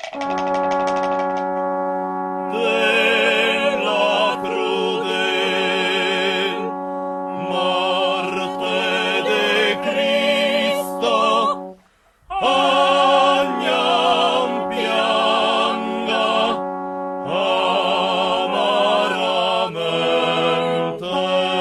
della crudel morte de Cristo agnam pianga amaramente.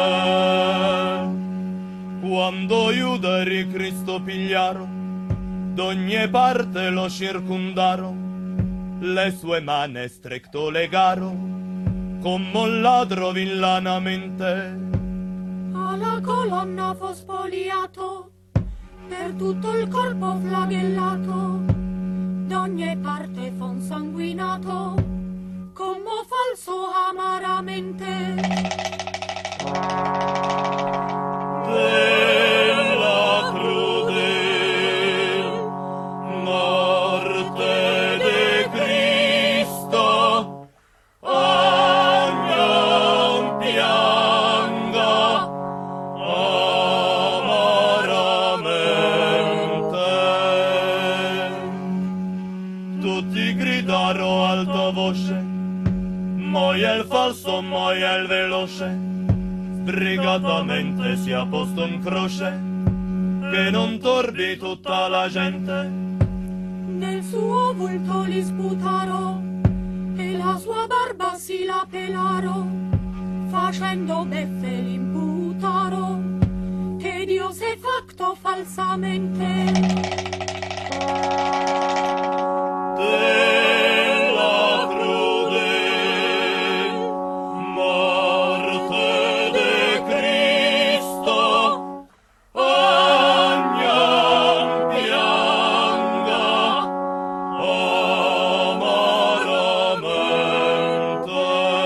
Quando Iudari Cristo pigliaron, d'ogni parte lo circundaron, le sue mani stretto legaron, come un ladro villanamente. Alla colonna fu spoliato, per tutto il corpo flagellato, d'ogni parte fu insanguinato, come falso amaramente. Della crudel morte de Cristo agnam pianga amaramente. Tutti gridarono alta voce, muoia il falso, muoia il veloce. Sbrigatamente si ha posto in croce, che non torbi tutta la gente. Nel suo volto li sputaro, e la sua barba si la pelaro, facendo beffe l'imputaro, che Dio s'è fatto falsamente. Della crudel morte de Cristo agnam pianga amaramente.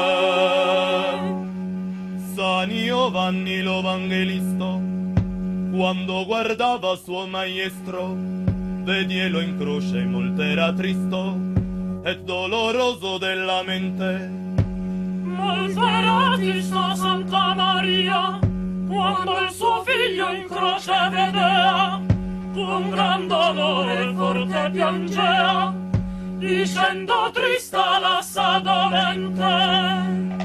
San Giovanni l'Evangelisto, quando guardava suo maestro, vedielo in croce molto era tristo e doloroso della mente. Molto era tristo Santa Maria, quando il suo figlio in croce vedea, con gran dolore forte piangea, dicendo trista la sa dolente.